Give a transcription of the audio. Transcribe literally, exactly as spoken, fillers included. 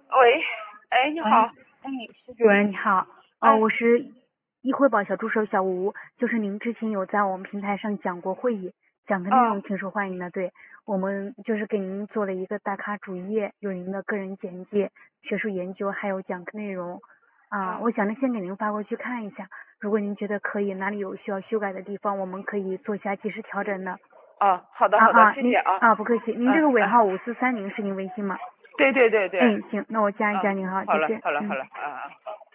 喂，哎，你喂， 好。 哎，施主任你好，呃， 哎， 我是易汇宝小助手小吴，就是您之前有在我们平台上讲过会议，讲的内哦容挺受欢迎的，对，我们就是给您做了一个大咖主页，有您的个人简介、学术研究还有讲课内容，啊， 哦我想着先给您发过去看一下，如果您觉得可以，哪里有需要修改的地方，我们可以做下及时调整的。 哦，好的好的， 啊啊，您谢谢啊。 啊不客气，您这嗯嗯， 个尾号五四三零是您微信吗？ 对对对对。 哎，行，那我加一嗯， 加您哈， 好再见，嗯。 了好了好了，啊啊。